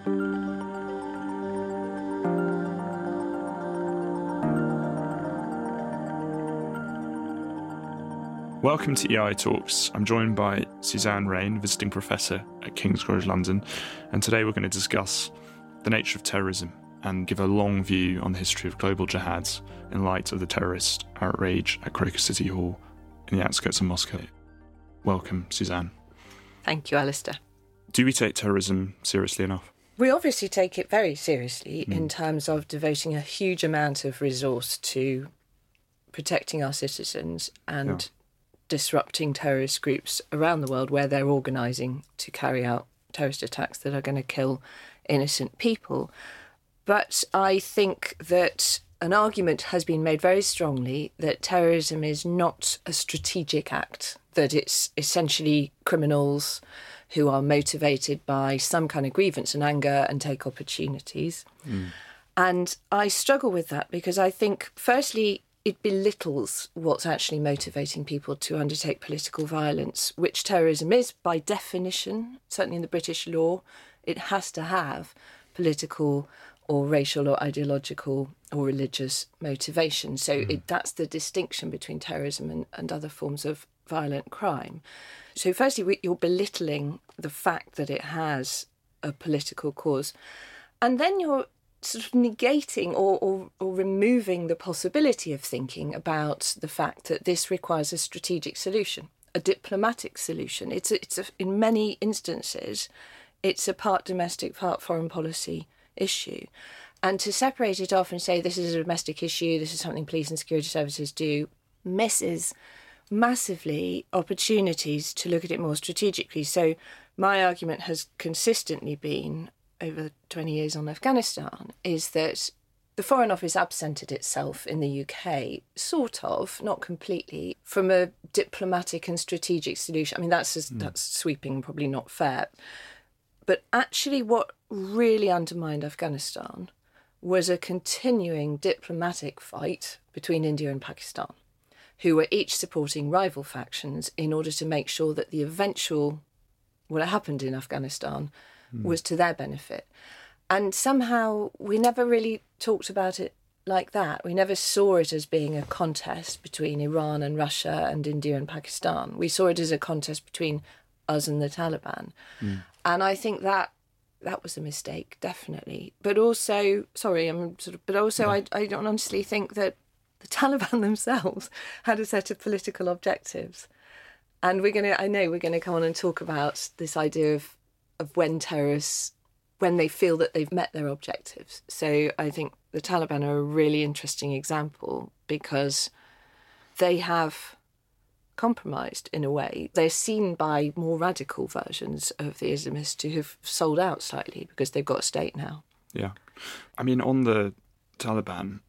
Welcome to EI Talks. I'm joined by Suzanne Raine, visiting professor at King's College London, and today we're going to discuss the nature of terrorism and give a long view on the history of global jihads in light of the terrorist outrage at Crocus City Hall in the outskirts of Moscow. Welcome, Suzanne. Thank you, Alistair. Do we take terrorism seriously enough? We obviously take it very seriously in terms of devoting a huge amount of resource to protecting our citizens and disrupting terrorist groups around the world where they're organising to carry out terrorist attacks that are going to kill innocent people. But I think that an argument has been made very strongly that terrorism is not a strategic act, that it's essentially criminals who are motivated by some kind of grievance and anger and take opportunities. And I struggle with that because I think, firstly, it belittles what's actually motivating people to undertake political violence, which terrorism is by definition. Certainly in the British law, it has to have political or racial or ideological or religious motivation. So that's the distinction between terrorism and other forms of violent crime. So firstly, you're belittling the fact that it has a political cause. And then you're sort of negating or removing the possibility of thinking about the fact that this requires a strategic solution, a diplomatic solution. In many instances, it's a part domestic, part foreign policy issue. And to separate it off and say this is a domestic issue, this is something police and security services do, misses massively opportunities to look at it more strategically. So my argument has consistently been, over 20 years on Afghanistan, is that the Foreign Office absented itself in the UK, sort of, not completely, from a diplomatic and strategic solution. I mean, that's sweeping, probably not fair. But actually what really undermined Afghanistan was a continuing diplomatic fight between India and Pakistan, who were each supporting rival factions in order to make sure that the eventual, what happened in Afghanistan, was to their benefit. And somehow we never really talked about it like that. We never saw it as being a contest between Iran and Russia and India and Pakistan. We saw it as a contest between us and the Taliban. And I think that was a mistake, definitely. But also, I don't honestly think that the Taliban themselves had a set of political objectives. And I know we're going to come on and talk about this idea of when terrorists, when they feel that they've met their objectives. So I think the Taliban are a really interesting example because they have compromised in a way. They're seen by more radical versions of the Islamists who have sold out slightly because they've got a state now. Yeah. I mean, on the Taliban,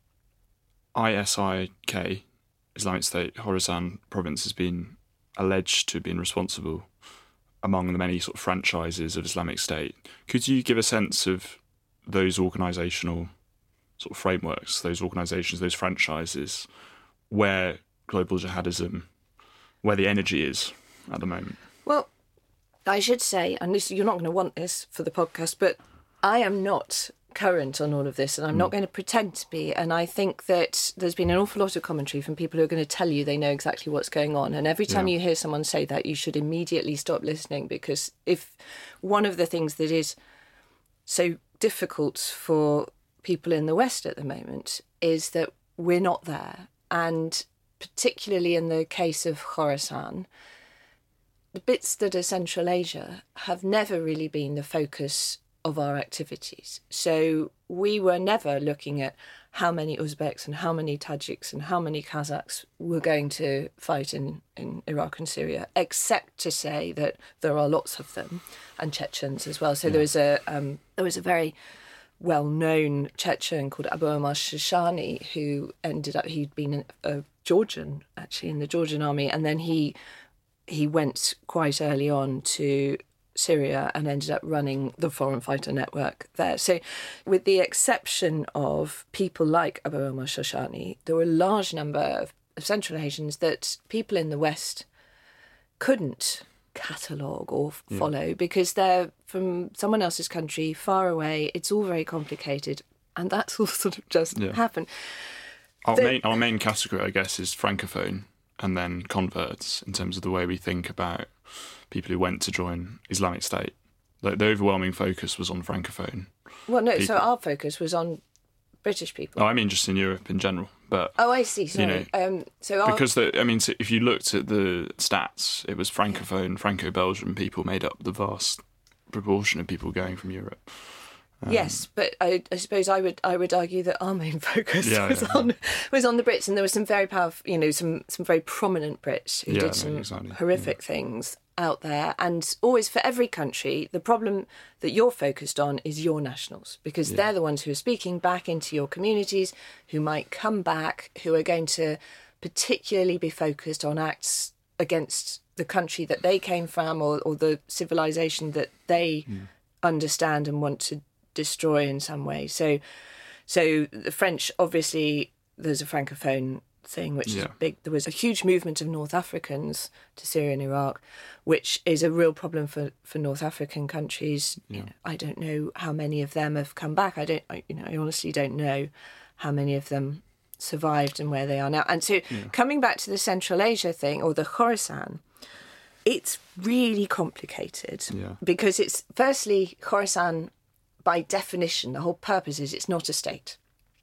ISIK, Islamic State, Khorasan province, has been alleged to have been responsible among the many sort of franchises of Islamic State. Could you give a sense of those organisational sort of frameworks, those organisations, those franchises, where global jihadism, where the energy is at the moment? Well, I should say, and you're not going to want this for the podcast, but I am not current on all of this, and I'm not going to pretend to be. And I think that there's been an awful lot of commentary from people who are going to tell you they know exactly what's going on. And every time you hear someone say that, you should immediately stop listening, because if one of the things that is so difficult for people in the West at the moment is that we're not there. And particularly in the case of Khorasan, the bits that are Central Asia have never really been the focus of our activities. So we were never looking at how many Uzbeks and how many Tajiks and how many Kazakhs were going to fight in Iraq and Syria, except to say that there are lots of them, and Chechens as well. So there was a very well-known Chechen called Abu Omar Shishani who he'd been a Georgian, actually, in the Georgian army, and then he went quite early on to Syria and ended up running the foreign fighter network there. So with the exception of people like Abu Omar Shishani, there were a large number of Central Asians that people in the West couldn't catalogue or follow because they're from someone else's country, far away. It's all very complicated, and that's all sort of just happened. Our main category, I guess, is francophone and then converts in terms of the way we think about people who went to join Islamic State. The overwhelming focus was on francophone. Well, no, people. so our focus was on British people. Oh, I mean just in Europe in general. But oh, I see. Sorry. Because if you looked at the stats, it was francophone, Franco-Belgian people made up the vast proportion of people going from Europe. Yes, but I suppose I would argue that our main focus was on the Brits, and there were some very powerful, some very prominent Brits who did some horrific things out there. And always for every country, the problem that you're focused on is your nationals, because they're the ones who are speaking back into your communities, who might come back, who are going to particularly be focused on acts against the country that they came from or the civilization that they understand and want to destroy in some way. So the French, obviously, there's a francophone thing, which is big. There was a huge movement of North Africans to Syria and Iraq, which is a real problem for North African countries. Yeah. I don't know how many of them have come back. I honestly don't know how many of them survived and where they are now. And so coming back to the Central Asia thing, or the Khorasan, it's really complicated because it's, firstly, Khorasan, by definition, the whole purpose is it's not a state.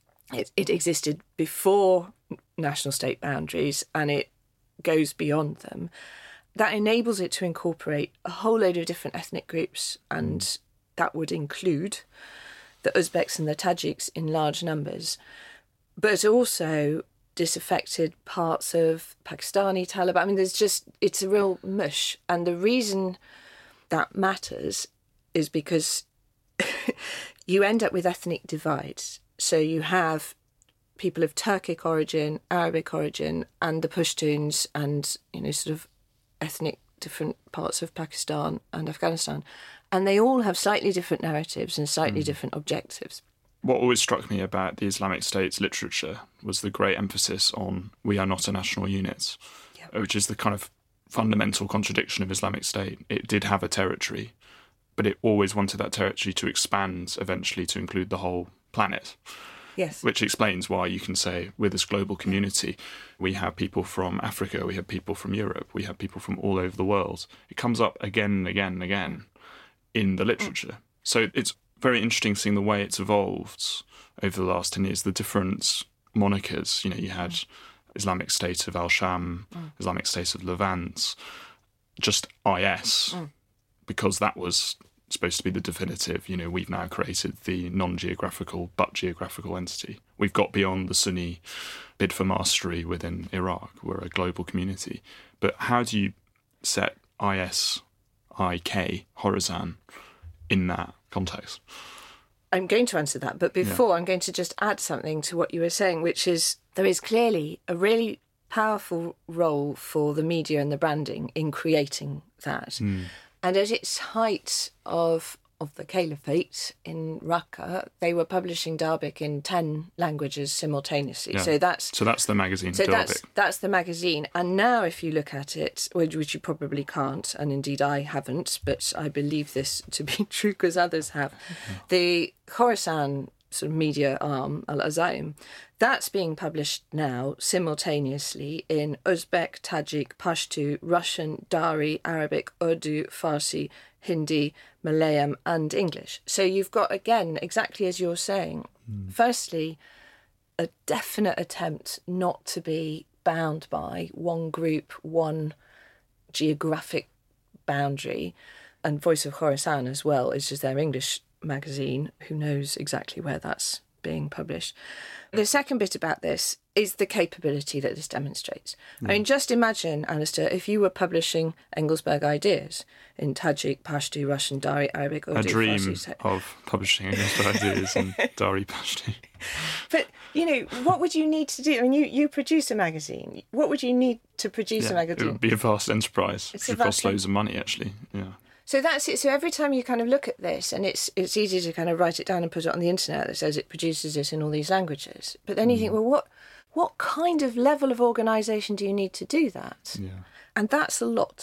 It existed before national state boundaries and it goes beyond them. That enables it to incorporate a whole load of different ethnic groups, and that would include the Uzbeks and the Tajiks in large numbers, but also disaffected parts of Pakistani Taliban. I mean, it's a real mush. And the reason that matters is because you end up with ethnic divides. So you have people of Turkic origin, Arabic origin, and the Pashtuns, and sort of ethnic different parts of Pakistan and Afghanistan, and they all have slightly different narratives and slightly different objectives. What always struck me about the Islamic State's literature was the great emphasis on "we are not a national unit," which is the kind of fundamental contradiction of Islamic State. It did have a territory, but it always wanted that territory to expand eventually to include the whole planet. Yes. Which explains why you can say, with this global community, we have people from Africa, we have people from Europe, we have people from all over the world. It comes up again and again and again in the literature. So it's very interesting seeing the way it's evolved over the last 10 years, the different monikers. You had Islamic State of Al-Sham, Islamic State of Levant, just IS, because that was supposed to be the definitive, we've now created the non-geographical but geographical entity. We've got beyond the Sunni bid for mastery within Iraq. We're a global community. But how do you set ISIK, Khorasan, in that context? I'm going to answer that, but before I'm going to just add something to what you were saying, which is there is clearly a really powerful role for the media and the branding in creating that. And at its height of the caliphate in Raqqa, they were publishing Darbic in 10 languages simultaneously. Yeah. So that's the magazine. So that's the magazine. And now, if you look at it, which you probably can't, and indeed I haven't, but I believe this to be true because others have, the Khorasan sort of media arm, Al-Azaim, that's being published now simultaneously in Uzbek, Tajik, Pashto, Russian, Dari, Arabic, Urdu, Farsi, Hindi, Malayalam and English. So you've got, again, exactly as you're saying, firstly, a definite attempt not to be bound by one group, one geographic boundary, and Voice of Khorasan as well is just their English magazine. Who knows exactly where that's being published. The second bit about this is the capability that this demonstrates. I mean, just imagine, Alistair, if you were publishing Engelsberg Ideas in Tajik, Pashto, Russian, Dari, Arabic, Urdu, a dream Farsi. of publishing Engelsberg Ideas in Dari, Pashto. But, what would you need to do? I mean, you produce a magazine. What would you need to produce a magazine? It would be a vast enterprise. It would cost loads of money, actually. Yeah. So that's it. So every time you kind of look at this, and it's easy to kind of write it down and put it on the internet that says it produces it in all these languages. But then you think, well, what kind of level of organisation do you need to do that? Yeah. And that's a lot.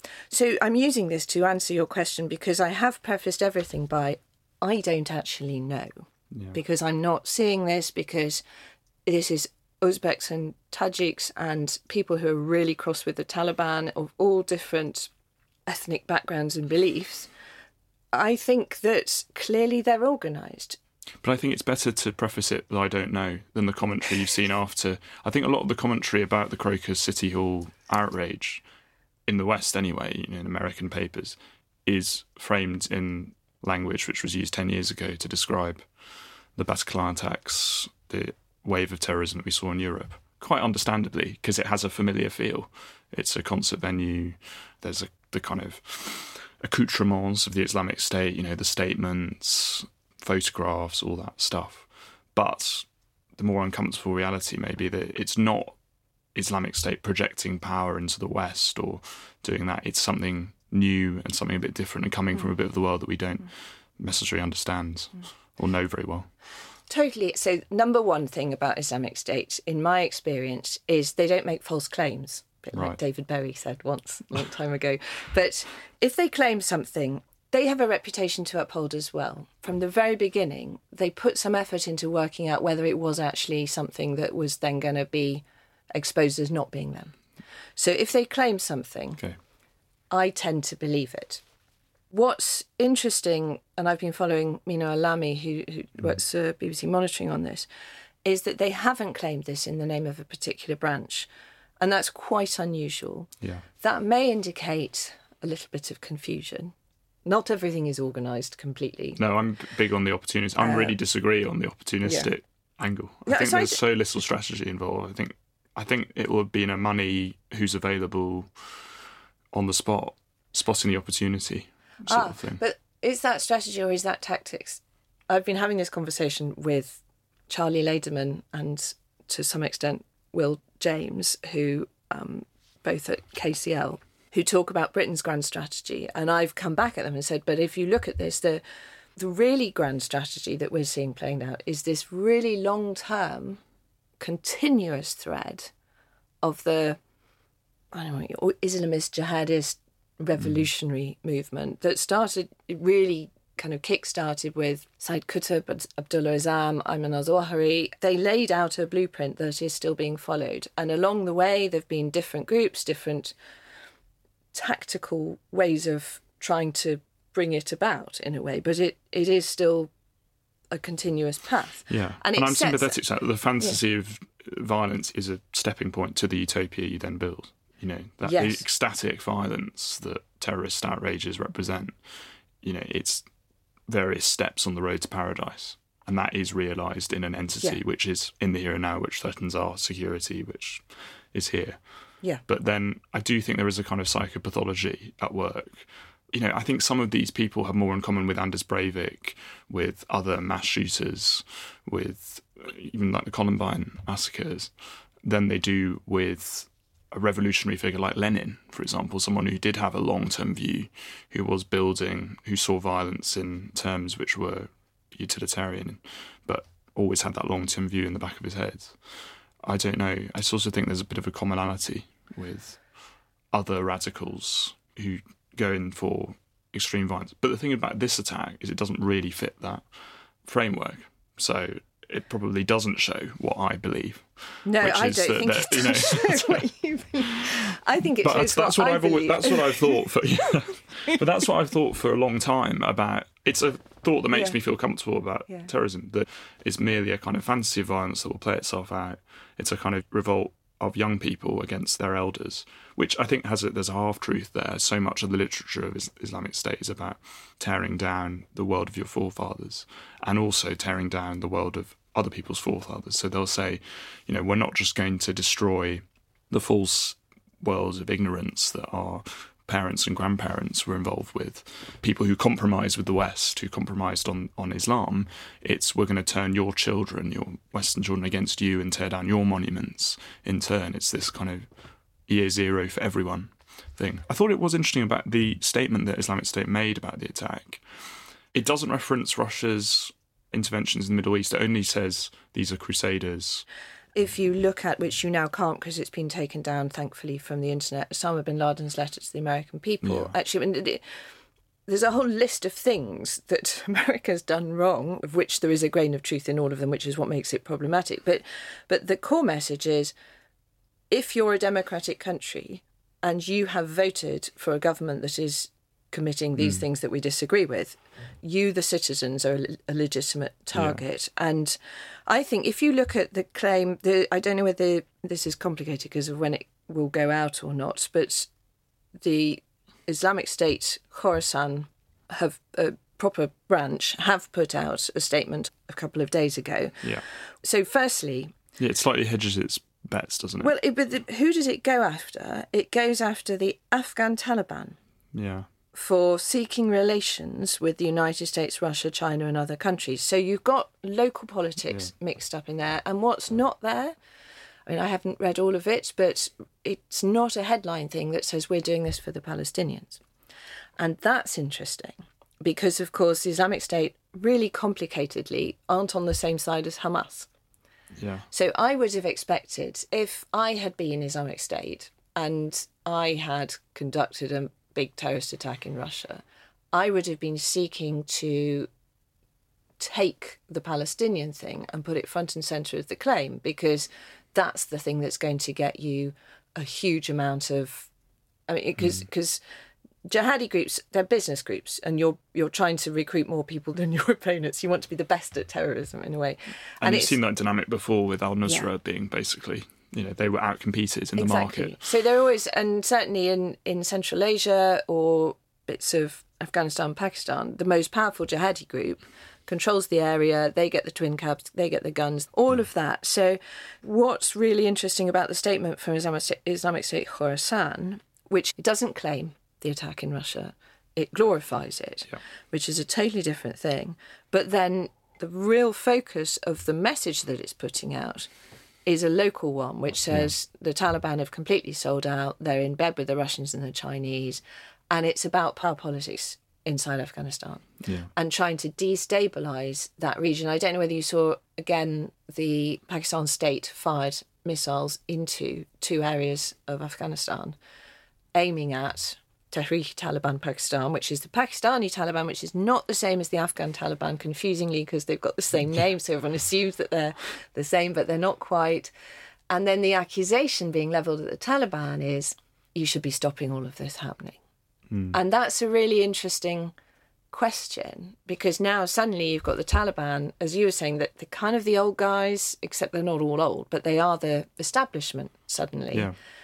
So I'm using this to answer your question because I have prefaced everything by I don't actually know. Yeah. Because I'm not seeing this, because this is Uzbeks and Tajiks and people who are really cross with the Taliban of all different ethnic backgrounds and beliefs. I think that clearly they're organised. But I think it's better to preface it that I don't know than the commentary you've seen after. I think a lot of the commentary about the Crocus City Hall outrage, in the West anyway, in American papers, is framed in language which was used 10 years ago to describe the Bataclan attacks, the wave of terrorism that we saw in Europe. Quite understandably, because it has a familiar feel. It's a concert venue. There's the kind of accoutrements of the Islamic State, the statements, photographs, all that stuff. But the more uncomfortable reality may be that it's not Islamic State projecting power into the West or doing that. It's something new and something a bit different and coming from a bit of the world that we don't necessarily understand or know very well. Totally. So number one thing about Islamic State, in my experience, is they don't make false claims. A bit like David Bowie said once, a long time ago. But if they claim something, they have a reputation to uphold as well. From the very beginning, they put some effort into working out whether it was actually something that was then going to be exposed as not being them. So if they claim something, I tend to believe it. What's interesting, and I've been following Mina Alami, who works BBC Monitoring on this, is that they haven't claimed this in the name of a particular branch. And that's quite unusual. Yeah. That may indicate a little bit of confusion. Not everything is organised completely. No, I'm big on the opportunist. I really disagree on the opportunistic angle. I think there's so little strategy involved. I think it would be money who's available on the spot, spotting the opportunity sort of thing. But is that strategy or is that tactics? I've been having this conversation with Charlie Lederman and to some extent Will James, who both at KCL, who talk about Britain's grand strategy. And I've come back at them and said, but if you look at this, the really grand strategy that we're seeing playing out is this really long-term, continuous thread of the Islamist jihadist revolutionary movement that really kind of kick-started with Said Qutb, Abdullah Azzam, Ayman al-Zawahiri. They laid out a blueprint that is still being followed. And along the way, there have been different groups, different tactical ways of trying to bring it about in a way. But it is still a continuous path. Yeah, and I'm sympathetic to that. The fantasy of violence is a stepping point to the utopia you then build. The ecstatic violence that terrorist outrages represent, it's various steps on the road to paradise. And that is realised in an entity which is in the here and now, which threatens our security, which is here. Yeah. But then I do think there is a kind of psychopathology at work. I think some of these people have more in common with Anders Breivik, with other mass shooters, with even like the Columbine massacres, than they do with a revolutionary figure like Lenin, for example, someone who did have a long-term view, who was building, who saw violence in terms which were utilitarian, but always had that long-term view in the back of his head. I don't know. I also think there's a bit of a commonality with other radicals who go in for extreme violence. But the thing about this attack is it doesn't really fit framework. So it probably doesn't show what I believe. No, I don't think it does show what you believe. I think it shows what I believe. That's what I've thought for. Yeah. But that's what I've thought for a long time about. It's a thought that makes me feel comfortable about terrorism. That it's merely a kind of fantasy of violence that will play itself out. It's a kind of revolt of young people against their elders, which I think there's a half-truth there. So much of the literature of Islamic State is about tearing down the world of your forefathers and also tearing down the world of other people's forefathers. So they'll say, we're not just going to destroy the false worlds of ignorance that our parents and grandparents were involved with, people who compromised with the West, who compromised on Islam. We're going to turn your children, your Western children, against you and tear down your monuments in turn. It's this kind of year zero for everyone thing. I thought it was interesting about the statement that Islamic State made about the attack. It doesn't reference Russia's interventions in the Middle East. It only says these are crusaders. if you look at, which you now can't because it's been taken down, thankfully, from the internet, Osama bin Laden's letter to the American people. Yeah. Actually, there's a whole list of things that America's done wrong, of which there is a grain of truth in all of them, which is what makes it problematic. But the core message is, if you're a democratic country and you have voted for a government that is committing these things that we disagree with, you, the citizens, are a legitimate target. Yeah. And I think if you look at the claim, I don't know whether this is complicated because of when it will go out or not, but the Islamic State Khorasan have a proper branch have put out a statement a couple of days ago. Yeah. So firstly... Yeah, it slightly hedges its bets, doesn't it? Well, but who does it go after? It goes after the Afghan Taliban. Yeah. For seeking relations with the United States, Russia, China and other countries. So you've got local politics mixed up in there. And what's not there, I mean, I haven't read all of it, but it's not a headline thing that says we're doing this for the Palestinians. And that's interesting because, of course, the Islamic State really complicatedly aren't on the same side as Hamas. Yeah. So I would have expected, if I had been Islamic State and I had conducted a big terrorist attack in Russia, I would have been seeking to take the Palestinian thing and put it front and centre of the claim, because that's the thing that's going to get you a huge amount of... I mean, because jihadi groups, they're business groups, and you're trying to recruit more people than your opponents. You want to be the best at terrorism, in a way. And you've seen that dynamic before with al-Nusra being basically... they were outcompeted in the market. So they're always, and certainly in Central Asia or bits of Afghanistan, Pakistan, the most powerful jihadi group controls the area. They get the twin cabs, they get the guns, all of that. So what's really interesting about the statement from Islamic State Khorasan, which it doesn't claim the attack in Russia, it glorifies it, which is a totally different thing. But then the real focus of the message that it's putting out is a local one, which says the Taliban have completely sold out, they're in bed with the Russians and the Chinese, and it's about power politics inside Afghanistan and trying to destabilise that region. I don't know whether you saw, again, the Pakistan state fired missiles into 2 areas of Afghanistan, aiming at Tehrik-i-Taliban Pakistan, which is the Pakistani Taliban, which is not the same as the Afghan Taliban, confusingly, because they've got the same name, so everyone assumes that they're the same, but they're not quite. And then the accusation being levelled at the Taliban is, you should be stopping all of this happening. And that's a really interesting question, because now suddenly you've got the Taliban, as you were saying, that they're kind of the old guys, except they're not all old, but they are the establishment suddenly,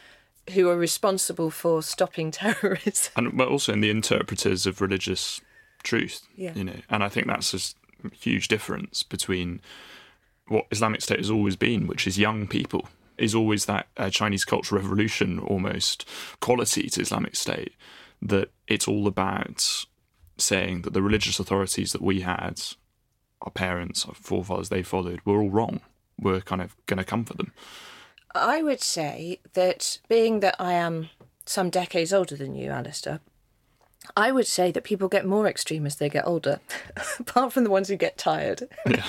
who are responsible for stopping terrorism. But also in the interpreters of religious truth, and I think that's a huge difference between what Islamic State has always been, which is young people, is always that Chinese Cultural Revolution almost quality to Islamic State, that it's all about saying that the religious authorities that we had, our parents, our forefathers, they followed, were all wrong. We're kind of going to come for them. I would say that, being that I am some decades older than you, Alistair, I would say that people get more extreme as they get older, apart from the ones who get tired.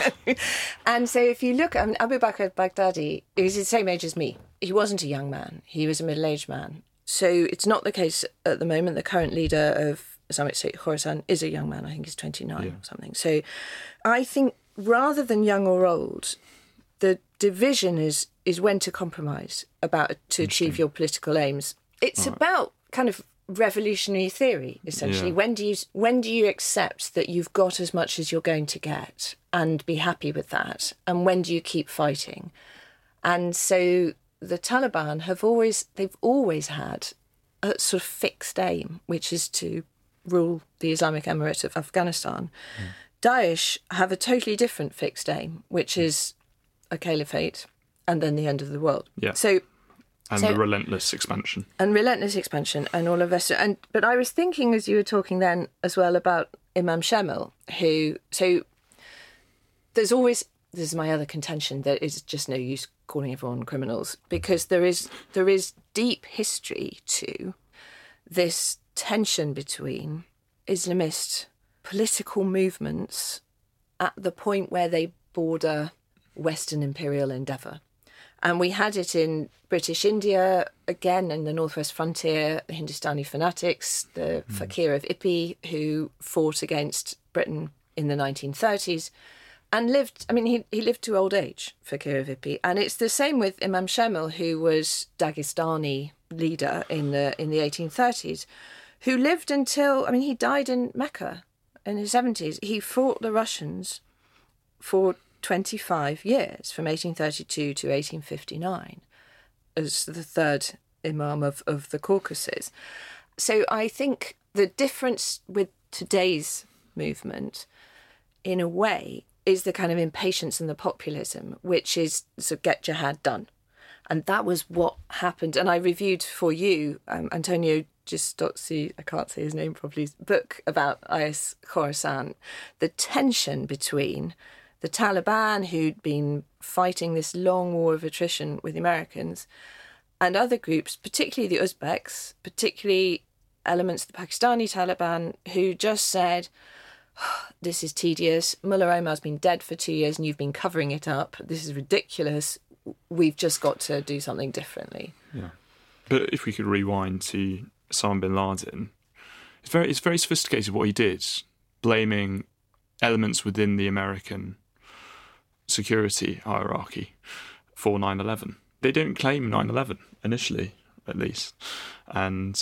And so if you look at Abu Bakr al-Baghdadi, he was the same age as me. He wasn't a young man. He was a middle-aged man. So it's not the case at the moment. The current leader of Islamic State Khorasan is a young man. I think he's 29 or something. So I think rather than young or old, the division is when to compromise to achieve your political aims. It's about kind of revolutionary theory, essentially. When do you accept that you've got as much as you're going to get and be happy with that? And when do you keep fighting? And so the Taliban they've always had a sort of fixed aim, which is to rule the Islamic Emirate of Afghanistan. Daesh have a totally different fixed aim, which is a caliphate and then the end of the world. So the relentless expansion. And all of this. But I was thinking, as you were talking then as well, about Imam Shamil, this is my other contention, that it's just no use calling everyone criminals, because there is deep history to this tension between Islamist political movements at the point where they border Western imperial endeavour. And we had it in British India, again, in the Northwest Frontier, the Hindustani fanatics, the Fakir of Ippi, who fought against Britain in the 1930s and lived, he lived to old age, Fakir of Ippi. And it's the same with Imam Shamil, who was Dagestani leader in the 1830s, who lived until, he died in Mecca in his 70s. He fought the Russians for 25 years, from 1832 to 1859, as the third Imam of the Caucasus. So I think the difference with today's movement, in a way, is the kind of impatience and the populism, which is so get jihad done. And that was what happened. And I reviewed for you Antonio Gistozzi, I can't say his name properly, book about IS Khorasan, the tension between the Taliban, who'd been fighting this long war of attrition with the Americans, and other groups, particularly the Uzbeks, particularly elements of the Pakistani Taliban, who just said, this is tedious. Mullah Omar's been dead for 2 years and you've been covering it up. This is ridiculous. We've just got to do something differently. Yeah. But if we could rewind to Osama bin Laden, it's very sophisticated what he did, blaming elements within the American security hierarchy for 9/11. They didn't claim 9/11 initially, at least. And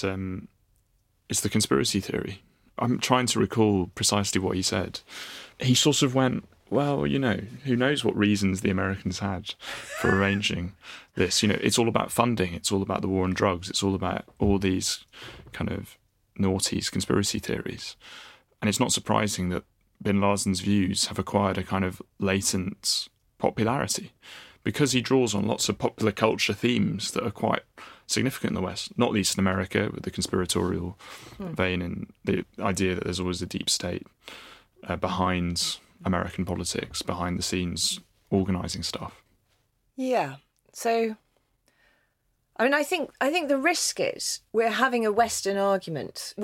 it's the conspiracy theory. I'm trying to recall precisely what he said. He sort of went, well, who knows what reasons the Americans had for arranging this. It's all about funding. It's all about the war on drugs. It's all about all these kind of noughties, conspiracy theories. And it's not surprising that bin Laden's views have acquired a kind of latent popularity because he draws on lots of popular culture themes that are quite significant in the West, not least in America, with the conspiratorial vein and the idea that there's always a deep state behind American politics, behind the scenes, organising stuff. Yeah. So, I think the risk is we're having a Western argument.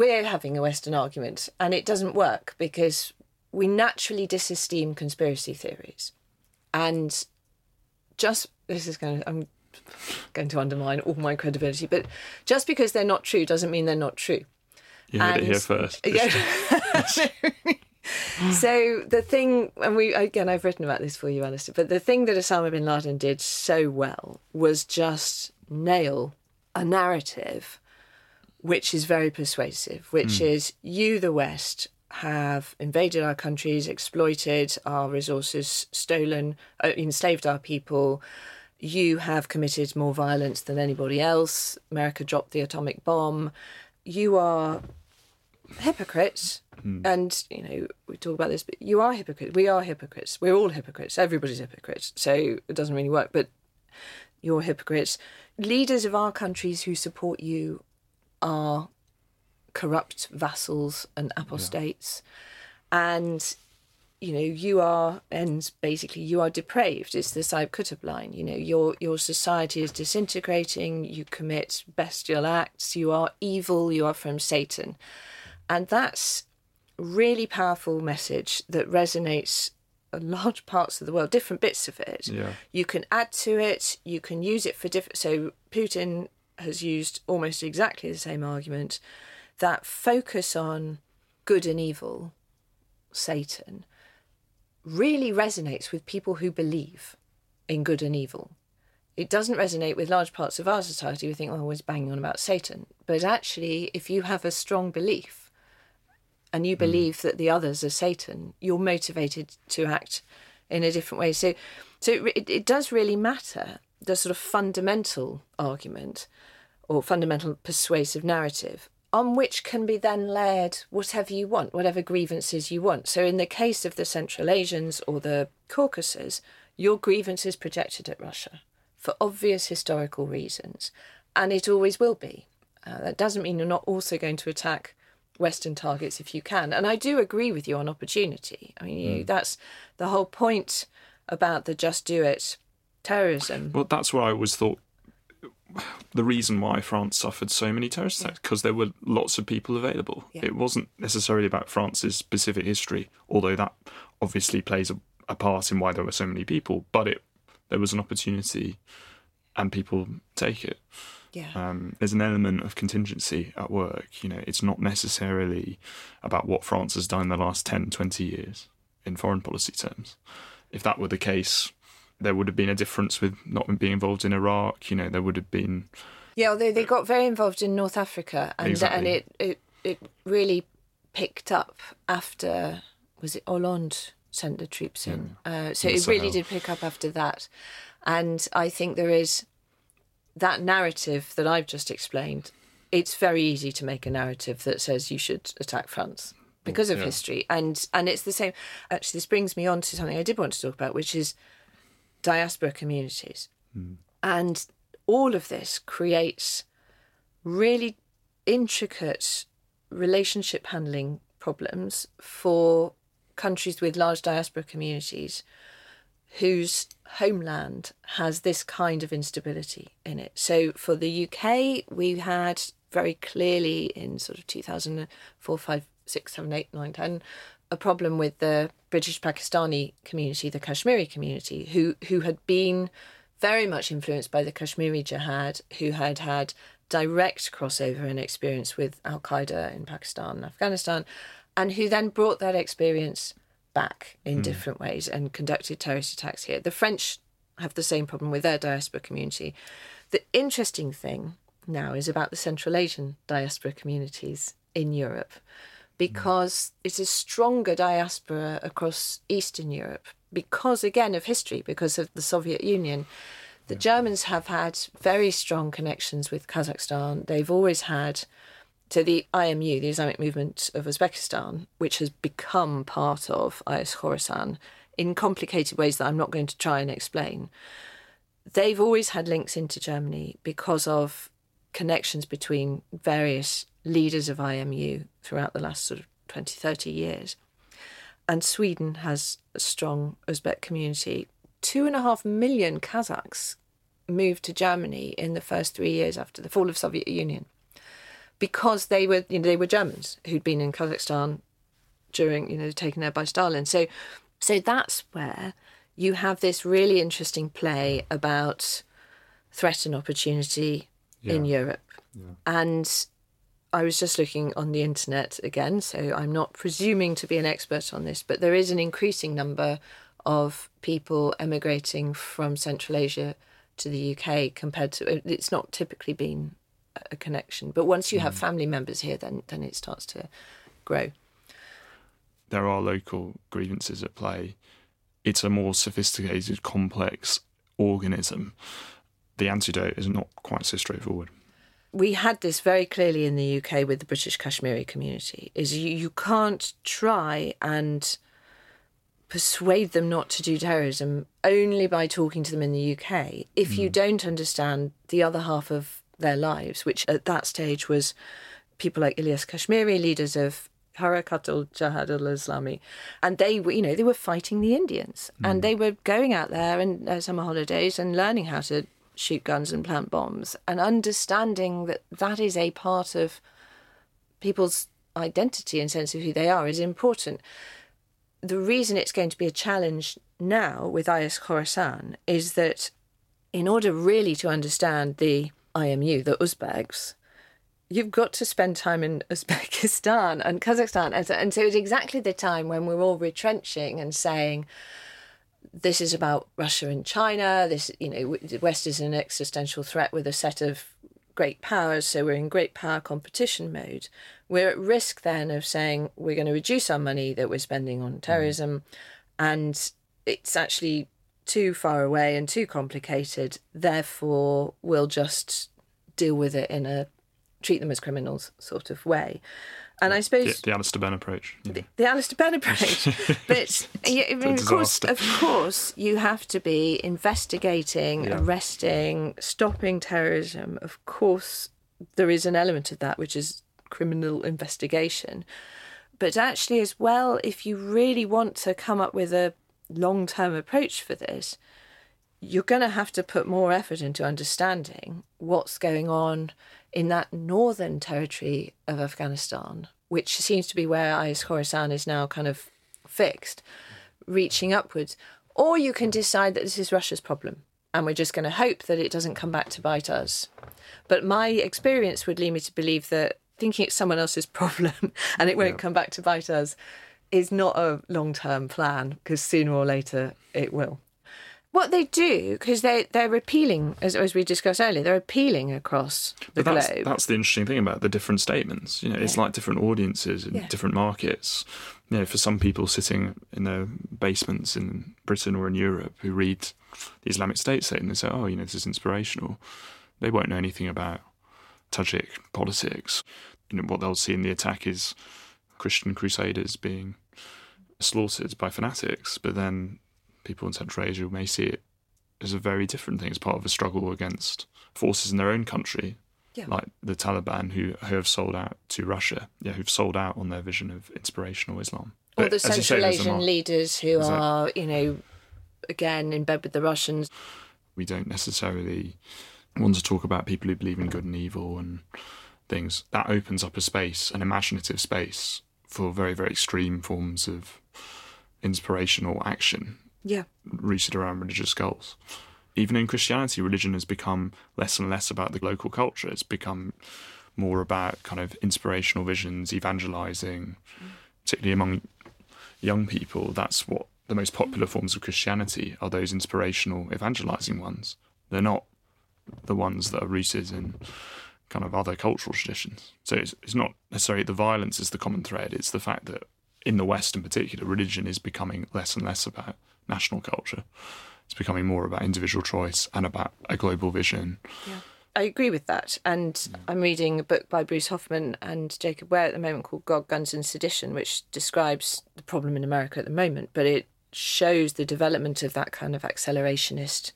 And it doesn't work because we naturally disesteem conspiracy theories. And I'm going to undermine all my credibility, but just because they're not true doesn't mean they're not true. You heard it here first. Yeah. So the thing, and I've written about this for you, Alistair, but the thing that Osama bin Laden did so well was just nail a narrative which is very persuasive, which is you, the West, have invaded our countries, exploited our resources, stolen, enslaved our people. You have committed more violence than anybody else. America dropped the atomic bomb. You are hypocrites. And, we talk about this, but you are hypocrites. We are hypocrites. We're all hypocrites. Everybody's hypocrites. So it doesn't really work. But you're hypocrites. Leaders of our countries who support you are corrupt vassals and apostates. Yeah. And, you are depraved. It's the Sayyid Qutb line. Your society is disintegrating. You commit bestial acts. You are evil. You are from Satan. And that's really powerful message that resonates in large parts of the world, different bits of it. Yeah. You can add to it, you can use it for different... So Putin has used almost exactly the same argument, that focus on good and evil, Satan, really resonates with people who believe in good and evil. It doesn't resonate with large parts of our society who think, always banging on about Satan. But actually, if you have a strong belief, and you believe that the others are Satan, you're motivated to act in a different way. So it does really matter, the sort of fundamental argument or fundamental persuasive narrative on which can be then layered whatever you want, whatever grievances you want. So in the case of the Central Asians or the Caucasus, your grievance is projected at Russia for obvious historical reasons, and it always will be. That doesn't mean you're not also going to attack Western targets if you can. And I do agree with you on opportunity. That's the whole point about the just do it terrorism. Well, that's what I always thought the reason why France suffered so many terrorist attacks, because there were lots of people available. Yeah. It wasn't necessarily about France's specific history, although that obviously plays a part in why there were so many people, but there was an opportunity and people take it. Yeah. There's an element of contingency at work. It's not necessarily about what France has done in the last 10, 20 years in foreign policy terms. If that were the case, there would have been a difference with not being involved in Iraq. There would have been... Yeah, although they got very involved in North Africa, and Exactly. and it really picked up after, was it Hollande sent the troops in? So it really did pick up after that. And I think there is that narrative that I've just explained. It's very easy to make a narrative that says you should attack France because of history. And it's the same. Actually, this brings me on to something I did want to talk about, which is diaspora communities. And all of this creates really intricate relationship handling problems for countries with large diaspora communities whose homeland has this kind of instability in it. So for the UK, we had very clearly in sort of 2004, 5, 6, 7, 8, 9, 10, a problem with the British Pakistani community, the Kashmiri community, who had been very much influenced by the Kashmiri Jihad, who had had direct crossover and experience with Al-Qaeda in Pakistan and Afghanistan, and who then brought that experience back in different ways and conducted terrorist attacks here. The French have the same problem with their diaspora community. The interesting thing now is about the Central Asian diaspora communities in Europe, because it's a stronger diaspora across Eastern Europe because, again, of history, because of the Soviet Union. The Germans have had very strong connections with Kazakhstan. They've always had... So the IMU, the Islamic Movement of Uzbekistan, which has become part of IS Khorasan in complicated ways that I'm not going to try and explain, they've always had links into Germany because of connections between various leaders of IMU throughout the last sort of 20, 30 years. And Sweden has a strong Uzbek community. 2.5 million Kazakhs moved to Germany in the first 3 years after the fall of the Soviet Union, because they were Germans who'd been in Kazakhstan during, taken there by Stalin. So that's where you have this really interesting play about threat and opportunity in Europe. Yeah. And I was just looking on the internet again, so I'm not presuming to be an expert on this, but there is an increasing number of people emigrating from Central Asia to the UK compared to... It's not typically been a connection, but once you have family members here, then it starts to grow. There are local grievances at play. It's a more sophisticated, complex organism. The antidote is not quite so straightforward. We had this very clearly in the UK with the British Kashmiri community, is you can't try and persuade them not to do terrorism only by talking to them in the UK if you don't understand the other half of their lives, which at that stage was people like Ilyas Kashmiri, leaders of Harakat al-Jihad al-Islami, and they were fighting the Indians, and they were going out there in their summer holidays and learning how to shoot guns and plant bombs, and understanding that is a part of people's identity and sense of who they are is important. The reason it's going to be a challenge now with IS Khorasan is that in order really to understand the IMU, the Uzbeks, you've got to spend time in Uzbekistan and Kazakhstan. And so it's exactly the time when we're all retrenching and saying, this is about Russia and China. This, the West is an existential threat with a set of great powers, so we're in great power competition mode. We're at risk then of saying we're going to reduce our money that we're spending on terrorism, and it's actually too far away and too complicated. Therefore, we'll just deal with it in a treat them as criminals sort of way. And I suppose the Alistair Benn approach. The Alistair Benn approach. But of course, you have to be investigating, arresting, stopping terrorism. Of course, there is an element of that, which is criminal investigation. But actually, as well, if you really want to come up with a long-term approach for this, you're going to have to put more effort into understanding what's going on in that northern territory of Afghanistan, which seems to be where IS Khorasan is now kind of fixed, reaching upwards. Or you can decide that this is Russia's problem and we're just going to hope that it doesn't come back to bite us. But my experience would lead me to believe that thinking it's someone else's problem and it won't come back to bite us is not a long-term plan, because sooner or later it will. What they do, because they're appealing, as we discussed earlier, they're appealing across the globe. That's the interesting thing about the different statements. It's like different audiences in different markets. For some people sitting in their basements in Britain or in Europe who read the Islamic State statement and say, oh, this is inspirational, they won't know anything about Tajik politics. What they'll see in the attack is Christian crusaders being slaughtered by fanatics, but then people in Central Asia may see it as a very different thing, as part of a struggle against forces in their own country, like the Taliban, who have sold out to Russia, who've sold out on their vision of inspirational Islam. Or But the as you say, Central there's a Asian mar- leaders who are, again, in bed with the Russians. We don't necessarily want to talk about people who believe in good and evil and things. That opens up a space, an imaginative space, for very, very extreme forms of inspirational action. Rooted around religious goals. Even in Christianity, religion has become less and less about the local culture. It's become more about kind of inspirational visions, evangelizing, particularly among young people. That's what the most popular forms of Christianity are, those inspirational evangelizing ones. They're not the ones that are rooted in kind of other cultural traditions. So it's not necessarily the violence is the common thread. It's the fact that in the West in particular, religion is becoming less and less about national culture. It's becoming more about individual choice and about a global vision. I agree with that. And I'm reading a book by Bruce Hoffman and Jacob Ware at the moment called God, Guns and Sedition, which describes the problem in America at the moment, but it shows the development of that kind of accelerationist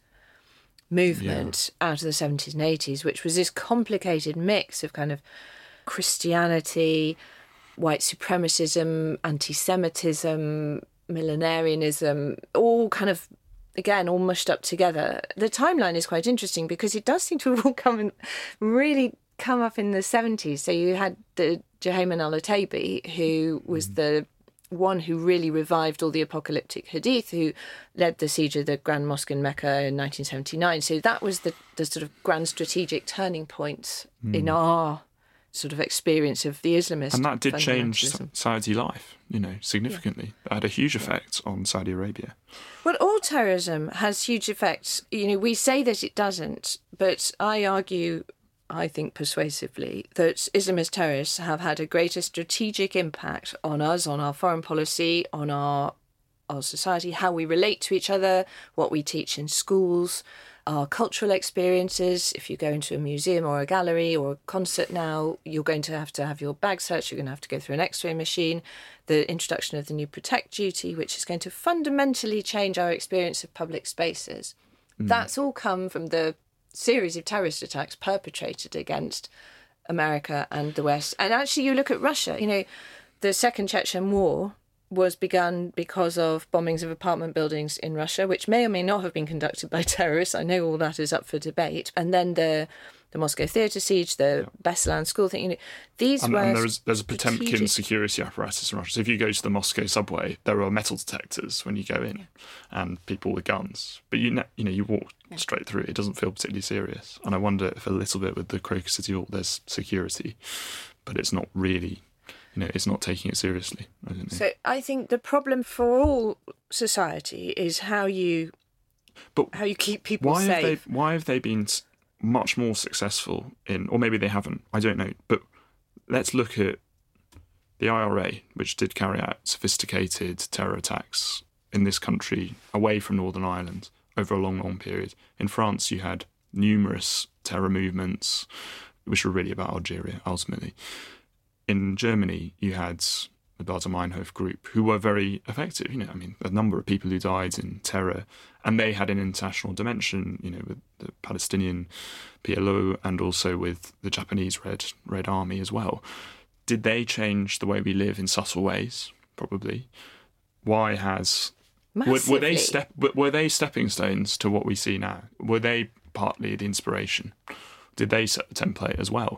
movement out of the 70s and 80s, which was this complicated mix of kind of Christianity, white supremacism, anti-Semitism, millenarianism, all kind of, again, all mushed up together. The timeline is quite interesting because it does seem to have all come up in the 70s. So you had the Juhayman al-Ataybi, who was the one who really revived all the apocalyptic hadith, who led the siege of the Grand Mosque in Mecca in 1979. So that was the sort of grand strategic turning point in our sort of experience of the Islamist. And that did change Saudi life, significantly. That had a huge effect on Saudi Arabia. Well, all terrorism has huge effects. We say that it doesn't, but I argue, I think persuasively, that Islamist terrorists have had a greater strategic impact on us, on our foreign policy, on our society, how we relate to each other, what we teach in schools, our cultural experiences. If you go into a museum or a gallery or a concert now, you're going to have your bag searched, you're going to have to go through an X-ray machine, the introduction of the new Protect duty, which is going to fundamentally change our experience of public spaces. That's all come from the series of terrorist attacks perpetrated against America and the West. And actually, you look at Russia, the Second Chechen War was begun because of bombings of apartment buildings in Russia, which may or may not have been conducted by terrorists. I know all that is up for debate. And then the Moscow theatre siege, the Beslan school thing. There's a Potemkin security apparatus in Russia. So if you go to the Moscow subway, there are metal detectors when you go in, and people with guns. But you walk straight through. It doesn't feel particularly serious. And I wonder if a little bit with the Crocus City Hall, there's security, but it's not really. It's not taking it seriously. I don't think. So I think the problem for all society is how you keep people safe. Why have they been much more successful in, or maybe they haven't, I don't know, but let's look at the IRA, which did carry out sophisticated terror attacks in this country away from Northern Ireland over a long, long period. In France, you had numerous terror movements, which were really about Algeria, ultimately. In Germany, you had the Baader-Meinhof group, who were very effective. A number of people who died in terror, and they had an international dimension, with the Palestinian PLO and also with the Japanese Red Army as well. Did they change the way we live in subtle ways? Probably. Why has... Were they stepping stones to what we see now? Were they partly the inspiration? Did they set the template as well?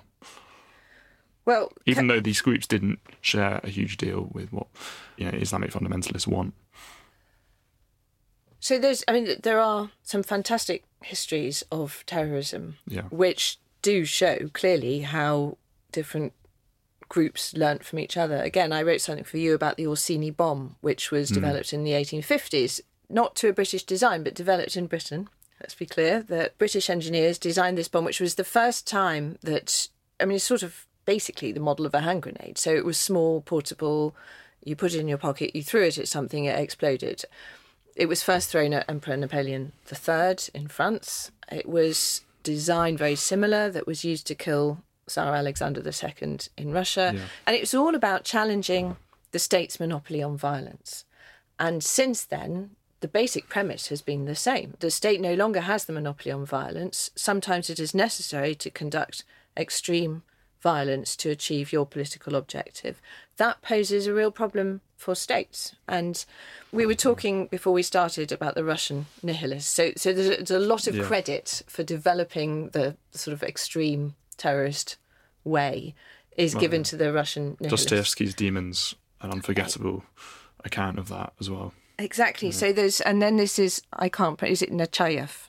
Well, even though these groups didn't share a huge deal with what Islamic fundamentalists want. So there are some fantastic histories of terrorism, Yeah. which do show clearly how different groups learnt from each other. Again, I wrote something for you about the Orsini bomb, which was developed in the 1850s, not to a British design, but developed in Britain. Let's be clear that British engineers designed this bomb, which was the first time that, I mean, it's sort of basically the model of a hand grenade. So it was small, portable, you put it in your pocket, you threw it at something, it exploded. It was first thrown at Emperor Napoleon III in France. It was designed very similar, that was used to kill Tsar Alexander II in Russia. Yeah. And it was all about challenging the state's monopoly on violence. And since then, the basic premise has been the same. The state no longer has the monopoly on violence. Sometimes it is necessary to conduct extreme violence to achieve your political objective. That poses a real problem for states. And we were talking before we started about the Russian nihilists. So there's a lot of credit for developing the sort of extreme terrorist way is given to the Russian nihilists. Dostoevsky's Demons, an unforgettable account of that as well. Exactly. So there's, and then this is, is it Nechayev?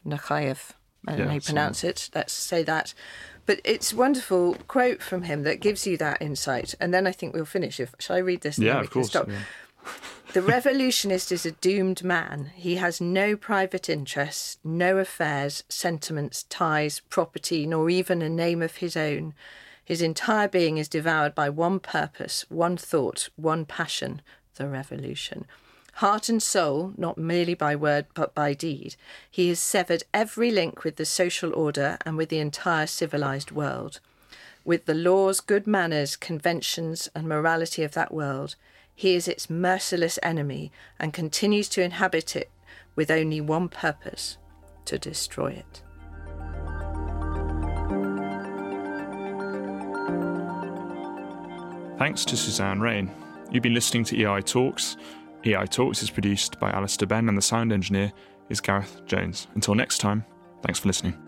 I don't know how you pronounce it. Let's say that. But it's a wonderful quote from him that gives you that insight. And then I think we'll finish. Shall I read this? Yeah, of course. Yeah. The revolutionist is a doomed man. He has no private interests, no affairs, sentiments, ties, property, nor even a name of his own. His entire being is devoured by one purpose, one thought, one passion, the revolution. Heart and soul, not merely by word but by deed, he has severed every link with the social order and with the entire civilised world. With the laws, good manners, conventions and morality of that world, he is its merciless enemy and continues to inhabit it with only one purpose, to destroy it. Thanks to Suzanne Rain. You've been listening to EI Talks. EI Talks is produced by Alistair Benn and the sound engineer is Gareth Jones. Until next time, thanks for listening.